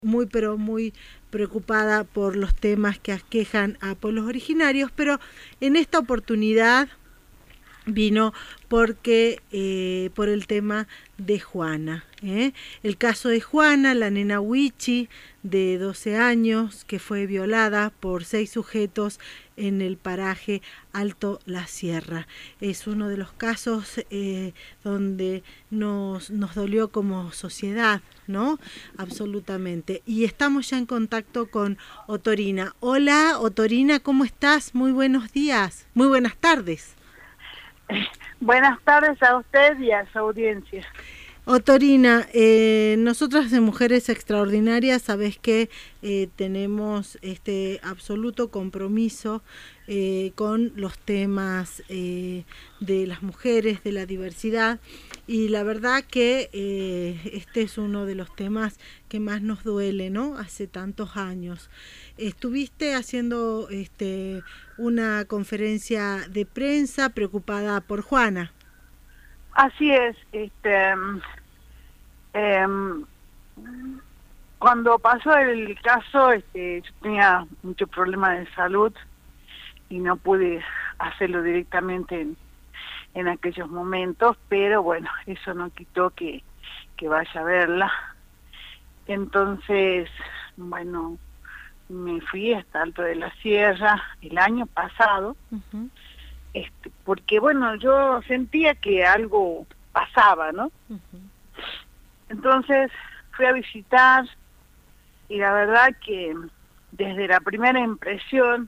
muy pero muy preocupada por los temas que aquejan a pueblos originarios, pero en esta oportunidad vino porque por el tema de Juana, el caso de Juana, la nena Wichi de 12 años que fue violada por 6 sujetos en el paraje Alto La Sierra. Es uno de los casos donde nos dolió como sociedad, ¿no? Absolutamente. Y estamos ya en contacto con Otorina. Hola, Otorina, ¿cómo estás? Muy buenos días, muy buenas tardes. Buenas tardes a usted y a su audiencia. Otorina, nosotras de Mujeres Extraordinarias, sabes que tenemos este absoluto compromiso con los temas de las mujeres, de la diversidad, y la verdad que este es uno de los temas que más nos duele, ¿no? Hace tantos años. Estuviste haciendo una conferencia de prensa preocupada por Juana. Así es, cuando pasó el caso, yo tenía muchos problemas de salud y no pude hacerlo directamente en aquellos momentos, pero bueno, eso no quitó que vaya a verla. Entonces, bueno, me fui hasta Alto de la Sierra el año pasado, porque bueno, yo sentía que algo pasaba, ¿no? Entonces fui a visitar y la verdad que desde la primera impresión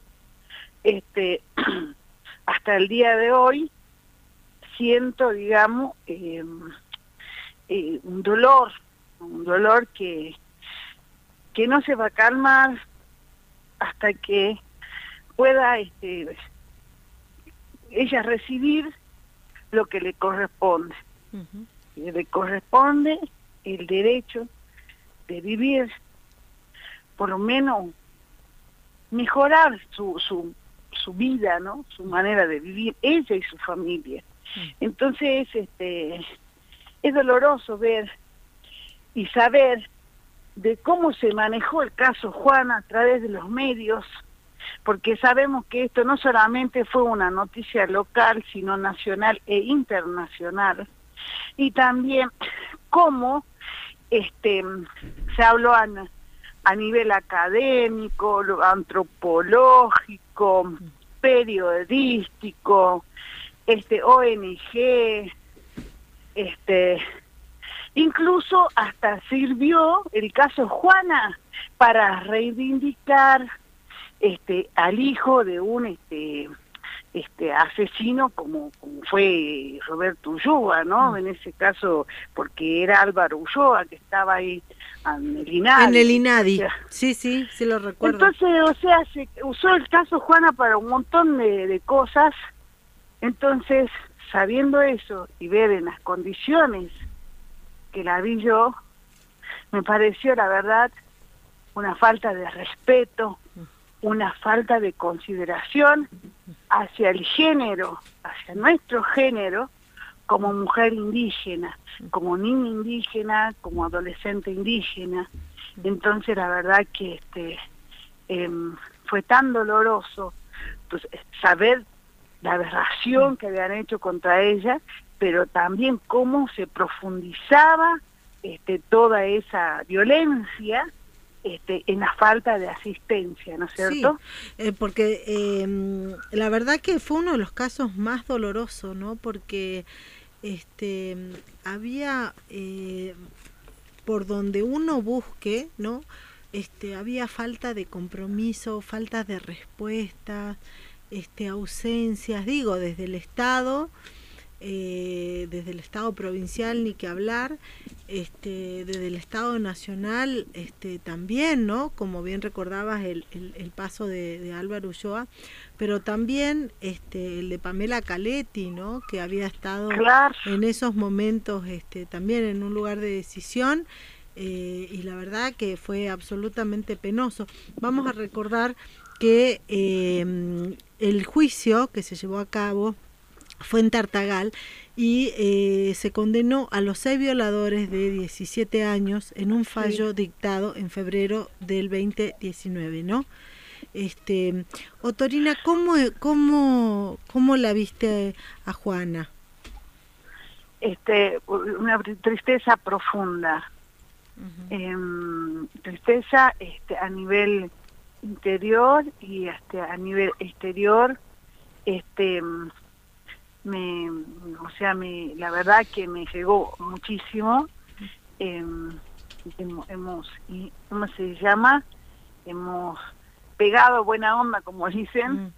hasta el día de hoy siento, digamos, un dolor que no se va a calmar hasta que pueda ella recibir lo que le corresponde. Le corresponde el derecho de vivir, por lo menos mejorar su vida, ¿no? Su manera de vivir, ella y su familia. Entonces, es doloroso ver y saber de cómo se manejó el caso Juana a través de los medios, porque sabemos que esto no solamente fue una noticia local, sino nacional e internacional, y también cómo se habló a nivel académico, antropológico, periodístico, ONG, incluso hasta sirvió el caso Juana para reivindicar al hijo de un asesino como fue Roberto Ulloa, ¿no? En ese caso, porque era Álvaro Ulloa que estaba ahí en el INADI. En el INADI, o sea, sí, lo recuerdo. Entonces, o sea, se usó el caso Juana para un montón de cosas. Entonces, sabiendo eso y ver en las condiciones que la vi yo, me pareció, la verdad, una falta de respeto, una falta de consideración hacia el género, hacia nuestro género, como mujer indígena, como niña indígena, como adolescente indígena. Entonces la verdad que fue tan doloroso pues, saber la aberración que habían hecho contra ella, pero también cómo se profundizaba toda esa violencia en la falta de asistencia, ¿no es cierto? Sí, porque la verdad que fue uno de los casos más dolorosos, ¿no? Porque había, por donde uno busque, ¿no? Había falta de compromiso, falta de respuesta, ausencias, digo, desde el Estado provincial ni que hablar, desde el Estado nacional también, ¿no? Como bien recordabas el paso de Álvaro Ulloa, pero también el de Pamela Caletti, ¿no? Que había estado en esos momentos también en un lugar de decisión, y la verdad que fue absolutamente penoso. Vamos a recordar que el juicio que se llevó a cabo fue en Tartagal, y se condenó a los 6 violadores de 17 años en un fallo dictado en febrero del 2019, ¿no? Otorina, ¿cómo la viste a Juana? Una tristeza profunda, tristeza a nivel interior y a nivel exterior. La verdad que me llegó muchísimo. ¿Cómo se llama? Hemos pegado buena onda, como dicen.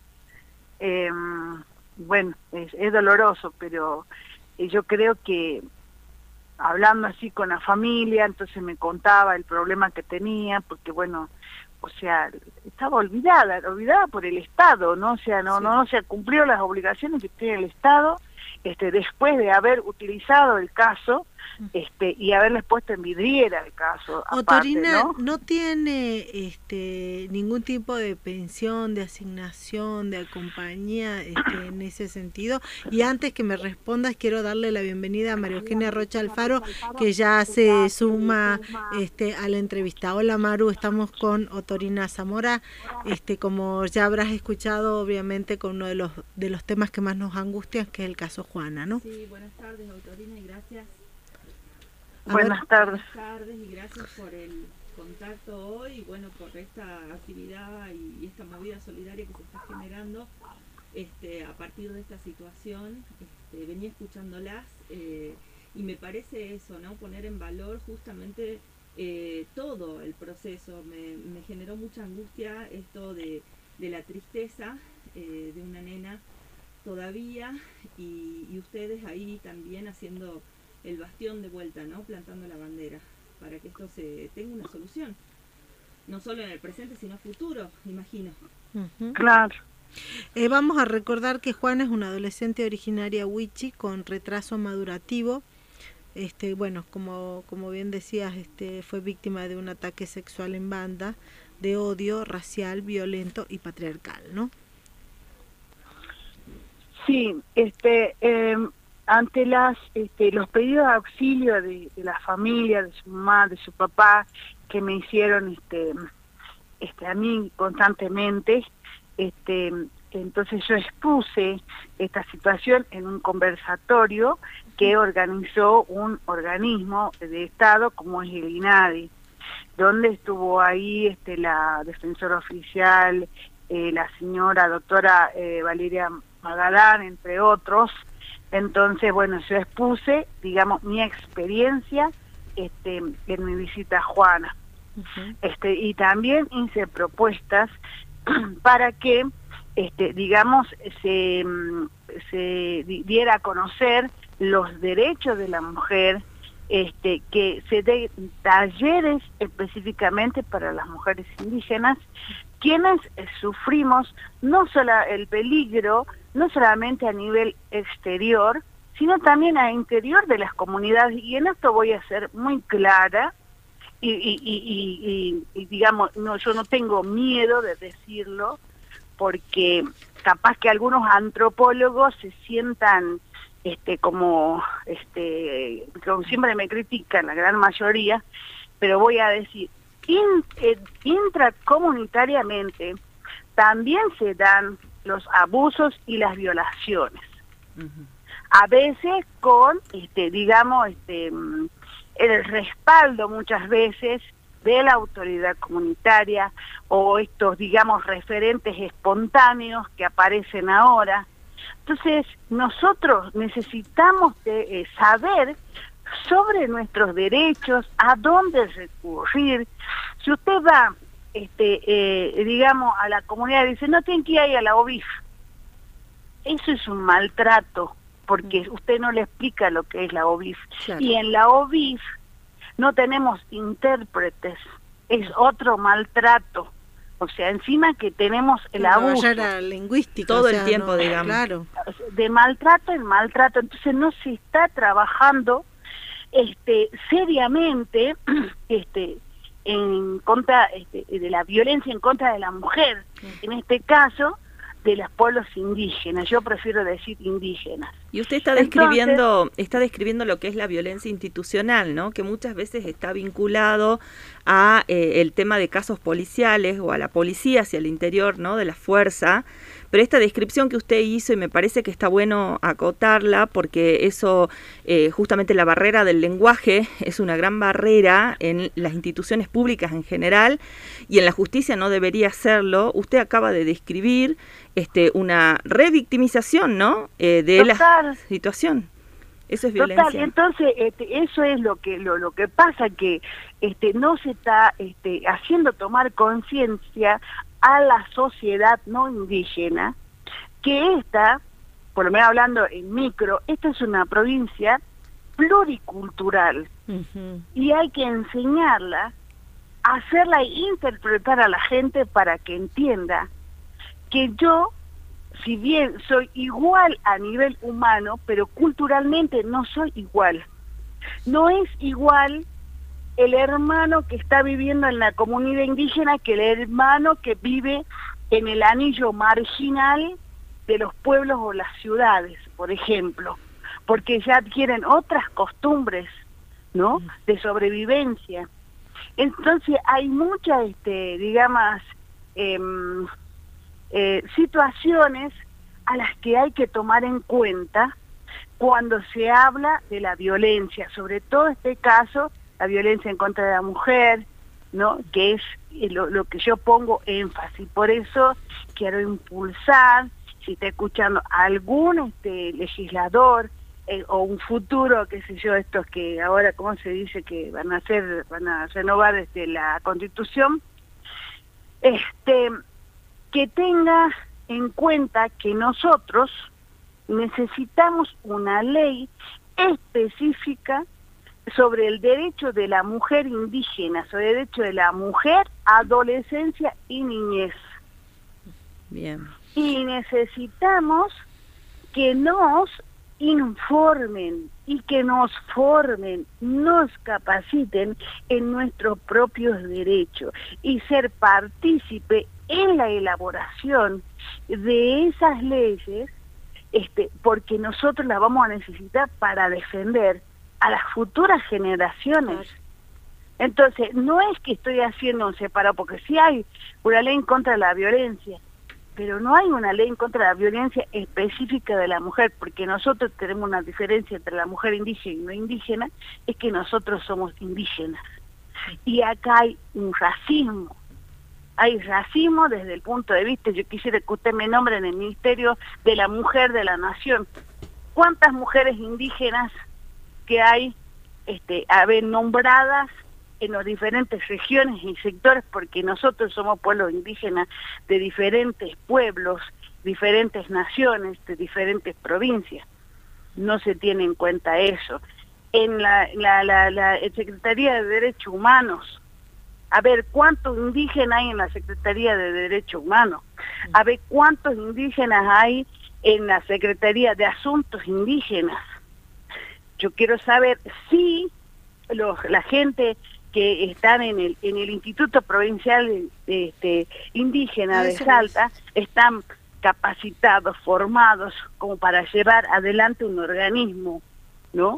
Bueno, es doloroso, pero yo creo que hablando así con la familia, entonces me contaba el problema que tenía, porque bueno, o sea, estaba olvidada por el Estado, ¿no? O sea, no se cumplió las obligaciones que tiene el Estado, después de haber utilizado el caso, y haberles puesto en vidriera el caso. Otorina, aparte, ¿no tiene ningún tipo de pensión, de asignación, de compañía en ese sentido? Y antes que me respondas, quiero darle la bienvenida a María Eugenia Rocha Alfaro, que ya se suma a la entrevista. Hola Maru, estamos con Otorina Zamora, como ya habrás escuchado, obviamente, con uno de los temas que más nos angustian, que es el caso Juana, ¿no? Sí, buenas tardes, Otorina, y gracias. Buenas tardes. Buenas tardes y gracias por el contacto hoy, bueno, por esta actividad y esta movida solidaria que se está generando a partir de esta situación. Venía escuchándolas y me parece eso, ¿no? Poner en valor justamente todo el proceso. Me generó mucha angustia esto de la tristeza de una nena todavía y ustedes ahí también haciendo el bastión de vuelta, ¿no? Plantando la bandera para que esto tenga una solución, no solo en el presente sino futuro, imagino. Claro. Vamos a recordar que Juana es una adolescente originaria wichi con retraso madurativo. Bueno, como bien decías, fue víctima de un ataque sexual en banda, de odio racial, violento y patriarcal, ¿no? Sí, ante los pedidos de auxilio de la familia, de su mamá, de su papá, que me hicieron a mí constantemente, entonces yo expuse esta situación en un conversatorio que organizó un organismo de Estado como es el INADI, donde estuvo ahí la defensora oficial, la señora doctora Valeria Magalán, entre otros. Entonces, bueno, yo expuse, digamos, mi experiencia en mi visita a Juana. Y también hice propuestas para que, digamos, se diera a conocer los derechos de la mujer, que se den talleres específicamente para las mujeres indígenas, quienes sufrimos no solo el peligro, no solamente a nivel exterior, sino también a interior de las comunidades. Y en esto voy a ser muy clara, y digamos, yo no tengo miedo de decirlo, porque capaz que algunos antropólogos se sientan como siempre me critican, la gran mayoría, pero voy a decir, intracomunitariamente también se dan los abusos y las violaciones. A veces con, digamos, el respaldo muchas veces de la autoridad comunitaria o estos, digamos, referentes espontáneos que aparecen ahora. Entonces, nosotros necesitamos saber sobre nuestros derechos, a dónde recurrir. Si usted va, digamos, a la comunidad y dice, no tienen que ir ahí a la OBIF, eso es un maltrato, porque usted no le explica lo que es la OBIF. Claro. Y en la OBIF no tenemos intérpretes, es otro maltrato. O sea, encima que tenemos el abuso lingüístico todo el tiempo, digamos. Claro. De maltrato en maltrato, entonces no se está trabajando seriamente en contra de la violencia en contra de la mujer, en este caso de los pueblos indígenas, yo prefiero decir indígenas. Y usted está describiendo lo que es la violencia institucional, ¿no? Que muchas veces está vinculado a el tema de casos policiales o a la policía hacia el interior, ¿no? De la fuerza. Pero esta descripción que usted hizo, y me parece que está bueno acotarla, porque eso, justamente la barrera del lenguaje es una gran barrera en las instituciones públicas en general, y en la justicia no debería serlo. Usted acaba de describir una revictimización, ¿no? De la situación. Eso es violencia. Total, entonces eso es lo que pasa, que no se está haciendo tomar conciencia a la sociedad no indígena, que por lo menos hablando en micro, esta es una provincia pluricultural, y hay que enseñarla, hacerla interpretar a la gente para que entienda que yo, si bien soy igual a nivel humano, pero culturalmente no soy igual. No es igual el hermano que está viviendo en la comunidad indígena que el hermano que vive en el anillo marginal de los pueblos o las ciudades, por ejemplo, porque ya adquieren otras costumbres, ¿no?, de sobrevivencia. Entonces hay muchas, digamos, situaciones a las que hay que tomar en cuenta cuando se habla de la violencia, sobre todo este caso, la violencia en contra de la mujer, ¿no?, que es lo que yo pongo énfasis. Por eso quiero impulsar, si está escuchando algún legislador o un futuro, qué sé yo, estos que ahora, ¿cómo se dice?, que van a renovar la Constitución, que tenga en cuenta que nosotros necesitamos una ley específica sobre el derecho de la mujer indígena, sobre el derecho de la mujer, adolescencia y niñez. Bien. Y necesitamos que nos informen y que nos formen, nos capaciten en nuestros propios derechos y ser partícipe en la elaboración de esas leyes, porque nosotros las vamos a necesitar para defender a las futuras generaciones. Entonces, no es que estoy haciendo un separado, porque sí hay una ley en contra de la violencia, pero no hay una ley en contra de la violencia específica de la mujer, porque nosotros tenemos una diferencia entre la mujer indígena y no indígena, es que nosotros somos indígenas. Y acá hay un racismo. Hay racismo desde el punto de vista, yo quisiera que usted me nombre en el Ministerio de la Mujer de la Nación. ¿Cuántas mujeres indígenas que hay nombradas en las diferentes regiones y sectores? Porque nosotros somos pueblos indígenas de diferentes pueblos, diferentes naciones, de diferentes provincias. No se tiene en cuenta eso. En la Secretaría de Derechos Humanos, a ver cuántos indígenas hay en la Secretaría de Derechos Humanos, a ver cuántos indígenas hay en la Secretaría de Asuntos Indígenas. Yo quiero saber si la gente que están en el Instituto Provincial Indígena de Salta están capacitados, formados como para llevar adelante un organismo, ¿no?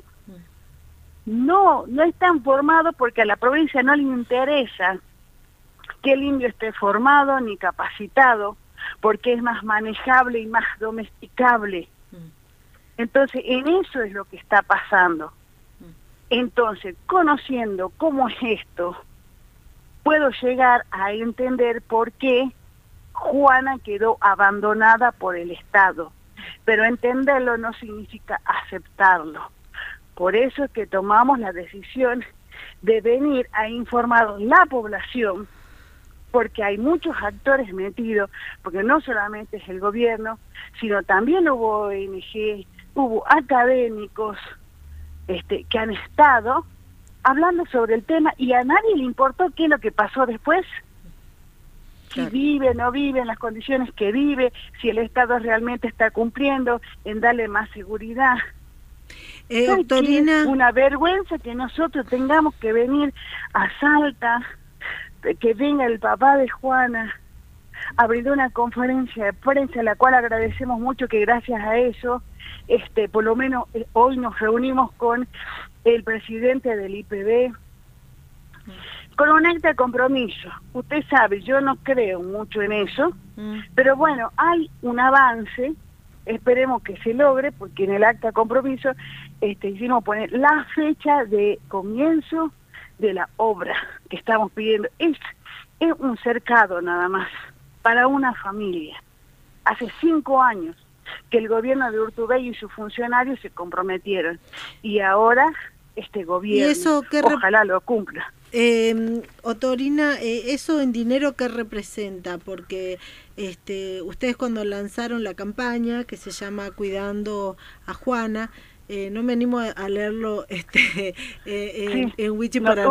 No están formados porque a la provincia no le interesa que el indio esté formado ni capacitado, porque es más manejable y más domesticable. Entonces, en eso es lo que está pasando. Entonces, conociendo cómo es esto, puedo llegar a entender por qué Juana quedó abandonada por el Estado. Pero entenderlo no significa aceptarlo. Por eso es que tomamos la decisión de venir a informar a la población, porque hay muchos actores metidos, porque no solamente es el gobierno, sino también hubo ONG, hubo académicos que han estado hablando sobre el tema, y a nadie le importó qué es lo que pasó después. Si vive, no vive, en las condiciones que vive, si el Estado realmente está cumpliendo en darle más seguridad. Doctorina, es una vergüenza que nosotros tengamos que venir a Salta, que venga el papá de Juana a abrir una conferencia de prensa, a la cual agradecemos mucho, que gracias a eso por lo menos hoy nos reunimos con el presidente del IPB, con un acta de compromiso. Usted sabe, yo no creo mucho en eso, pero bueno, hay un avance, esperemos que se logre, porque en el acta de compromiso hicimos poner la fecha de comienzo de la obra que estamos pidiendo. Es un cercado nada más, para una familia. Hace 5 años que el gobierno de Urtubey y sus funcionarios se comprometieron, y ahora este gobierno, ¿y eso ojalá lo cumpla. Otorina, ¿eso en dinero qué representa? Porque ustedes cuando lanzaron la campaña que se llama Cuidando a Juana, no me animo a leerlo en Wichi para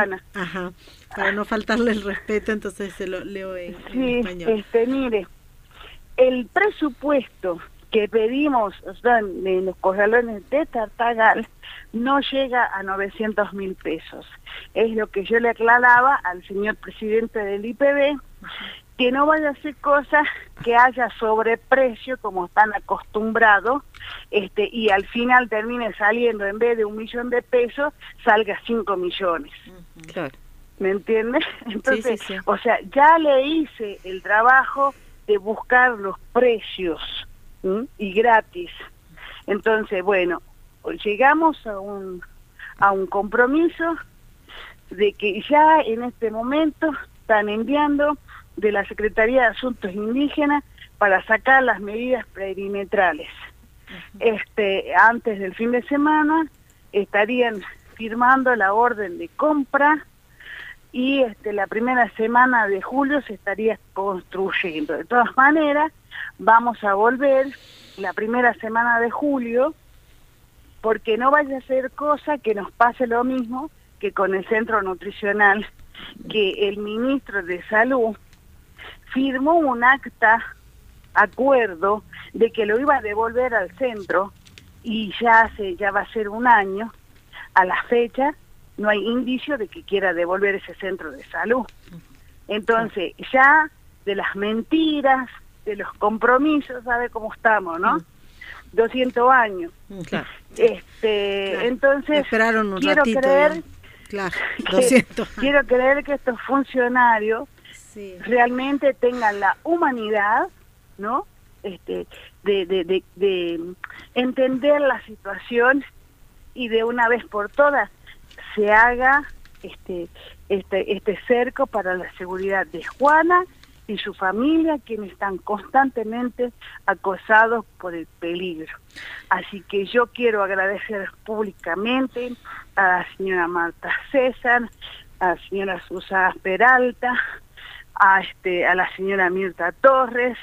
no faltarle el respeto, entonces se lo leo en español. Mire, el presupuesto que pedimos, o sea, de los corralones de Tartagal, no llega a 900.000 pesos. Es lo que yo le aclaraba al señor presidente del IPB, que no vaya a hacer cosas que haya sobreprecio como están acostumbrados, y al final termine saliendo, en vez de 1 millón de pesos, salga 5 millones. Claro. ¿Me entiendes? Entonces, sí. O sea, ya le hice el trabajo de buscar los precios, y gratis. Entonces, bueno, llegamos a un compromiso de que ya en este momento están enviando de la Secretaría de Asuntos Indígenas para sacar las medidas perimetrales. Antes del fin de semana estarían firmando la orden de compra, y la primera semana de julio se estaría construyendo. De todas maneras, vamos a volver la primera semana de julio, porque no vaya a ser cosa que nos pase lo mismo que con el centro nutricional, que el ministro de Salud firmó un acuerdo de que lo iba a devolver al centro, y ya va a ser 1 año a la fecha, no hay indicio de que quiera devolver ese centro de salud. Entonces, ya de las mentiras, de los compromisos, sabe cómo estamos, ¿no? 200 años. Claro. Entonces, esperaron un quiero ratito, creer, claro, 200 quiero creer que estos funcionarios realmente tengan la humanidad, ¿no? De entender la situación, y de una vez por todas se haga este cerco para la seguridad de Juana y su familia, quienes están constantemente acosados por el peligro. Así que yo quiero agradecer públicamente a la señora Marta César, a la señora Susana Peralta, a la señora Mirta Torres,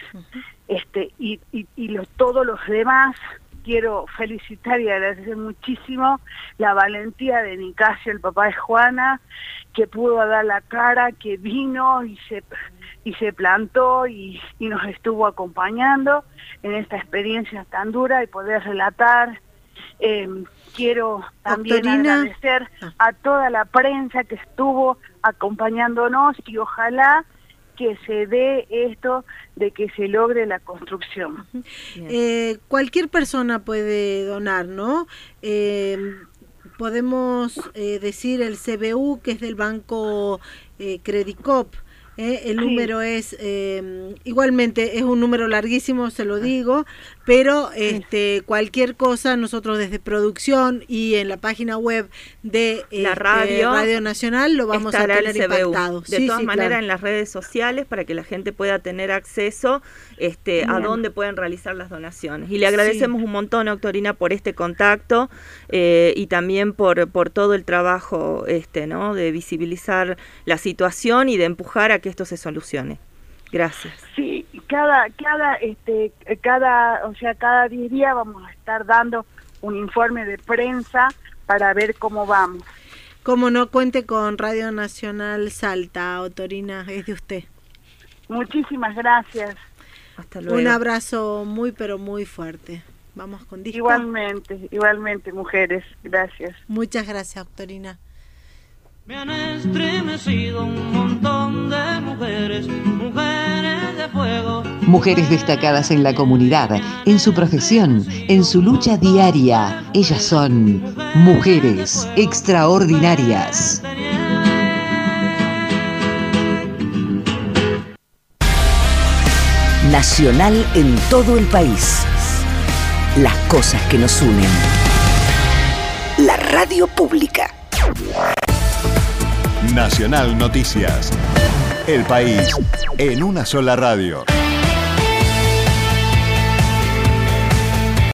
y todos los demás. Quiero felicitar y agradecer muchísimo la valentía de Nicasio, el papá de Juana, que pudo dar la cara, que vino y se plantó y nos estuvo acompañando en esta experiencia tan dura, y poder relatar. Quiero también agradecer a toda la prensa que estuvo acompañándonos, y ojalá que se dé esto de que se logre la construcción. Cualquier persona puede donar, ¿no? Podemos decir el CBU, que es del banco Credicop. El número es, igualmente es un número larguísimo, se lo digo, pero cualquier cosa nosotros desde producción y en la página web de la Radio Nacional lo vamos a tener impactado. De todas maneras, en las redes sociales, para que la gente pueda tener acceso a dónde pueden realizar las donaciones. Y le agradecemos un montón, doctorina, por este contacto, y también por todo el trabajo ¿no? de visibilizar la situación y de empujar a que esto se solucione. Gracias. Sí, cada 10 días vamos a estar dando un informe de prensa para ver cómo vamos. Como no, cuente con Radio Nacional Salta, Otorina, es de usted. Muchísimas gracias. Hasta luego. Un abrazo muy pero muy fuerte. Vamos con disco. Igualmente, mujeres. Gracias. Muchas gracias, Otorina. Me han estremecido un montón de mujeres de fuego. Mujeres destacadas en la comunidad, en su profesión, en su lucha diaria. Ellas son mujeres extraordinarias. Nacional en todo el país. Las cosas que nos unen. La radio pública. Nacional Noticias. El país en una sola radio.